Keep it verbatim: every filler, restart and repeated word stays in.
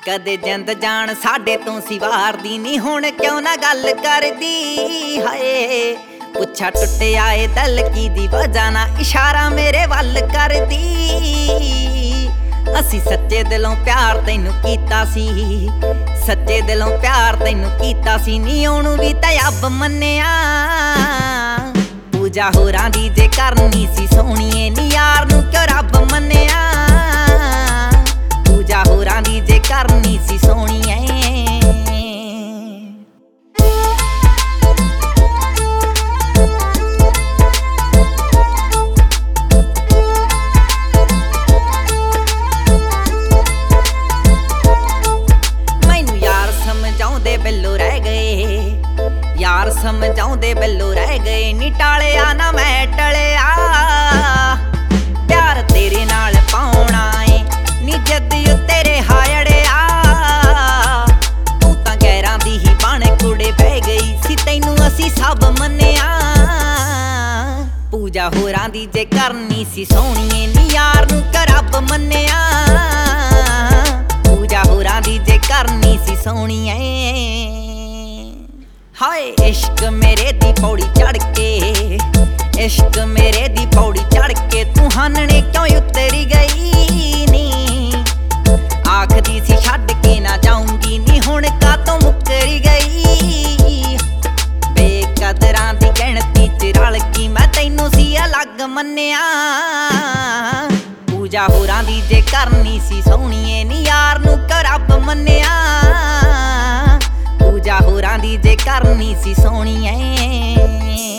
ਕਦੇ ਜਿੰਦ ਜਾਨ ਸਾਡੇ ਤੋਂ ਸਿਵਾਰਦੀ ਨੀ, ਹੁਣ ਕਿਉਂ ਨਾ ਗੱਲ ਕਰਦੀ ਹਾਏ। ਪੁੱਛਾ ਟੁੱਟਿਆ ਏ ਦਿਲ ਕੀ ਦੀ ਵਜ੍ਹਾ ਨਾ, ਇਸ਼ਾਰਾ ਮੇਰੇ ਵੱਲ ਕਰਦੀ। ਅਸੀਂ ਸੱਚੇ ਦਿਲੋਂ ਪਿਆਰ ਤੈਨੂੰ ਕੀਤਾ ਸੀ, ਸੱਚੇ ਦਿਲੋਂ ਪਿਆਰ ਤੈਨੂੰ ਕੀਤਾ ਸੀ ਨੀ, ਉਹਨੂੰ ਵੀ ਤਾਂ ਅੱਬ ਮੰਨਿਆ। ਪੂਜਾ ਹੋਰਾਂ ਦੀ ਜੇ ਕਰਨੀ ਸੀ ਸੋਹਣੀਏ ਨੀ, ਯਾਰ ਨੂੰ ਕਿਉਂ ਰੱਬ ਮੰਨਿਆ। ਪੂਜਾ ਹੋਰਾਂ ਦੀ ਜੇ ਕਰਨੀ ਸੀ ਸੋਹਣੀਏ। ਮੈਨੂੰ ਯਾਰ ਸਮਝਾਉਂਦੇ ਬਿੱਲੋ ਰਹਿ ਗਏ, ਯਾਰ ਸਮਝਾਉਂਦੇ ਬਿੱਲੋ ਰਹਿ ਗਏ ਨੀ, ਟਾਲਿਆ ਨਾ ਮੈਂ ਟਲਿਆ। ਪਿਆਰ ਤੇਰੇ ਨਾਲ ਪਾਉਣਾ ਏ ਨੀ, ਜੱਦ ਤੇਰੇ ਹਾਇੜਿਆ। ਤੂੰ ਤਾਂ ਗੈਰਾਂ ਦੀ ਹੀ ਬਣ ਕੁੜੇ ਬਹਿ ਗਈ ਸੀ, ਤੈਨੂੰ ਅਸੀਂ ਸਭ ਮੰਨਿਆ। ਪੂਜਾ ਹੋਰਾਂ ਦੀ ਜੇ ਕਰਨੀ ਸੀ ਸੋਹਣੀਏ ਨੀ, ਯਾਰ ਨੂੰ ਕਿਉਂ ਰੱਬ ਮੰਨਿਆ। ਪੂਜਾ ਹੋਰਾਂ ਦੀ ਜੇ ਕਰਨੀ ਸੀ ਸੋਹਣੀਏ। ਹਾਏ ਇਸ਼ਕ ਮੇਰੇ ਦੀ ਪੌੜੀ ਚੜ ਕੇ, ਇਸ਼ਕ ਮੇਰੇ ਦੀ ਪੌੜੀ ਚੜ ਕੇ ਤੂੰ ਹਾਨਣੇ ਕਿਉਂ ਉਤਰੀ ਗਈ ਨੀ। ਆਖਦੀ ਸੀ ਛੱਡ ਕੇ ਨਾ ਜਾਊਂਗੀ ਨੀ, ਹੁਣ ਕਾਤੋਂ ਮੁੱਕਰੀ ਗਈ। ਬੇਕਦਰਾਂ ਦੀ ਗਿਣਤੀ ਚ ਰਲ ਗਈ ਮੈਂ, ਤੈਨੂੰ ਸੀ ਅਲੱਗ ਮੰਨਿਆ। ਪੂਜਾ ਹੋਰਾਂ ਦੀ ਜੇ ਕਰਨੀ ਸੀ ਸੋਹਣੀਏ ਨੀ, ਯਾਰ ਨੂੰ ਕਿਉਂ ਰੱਬ ਮੰਨਿਆ। ਪੂਜਾ ਹੋਰਾਂ ਦੀ ਜੇ ਕਰਨੀ ਸੀ ਸੋਹਣੀਏ।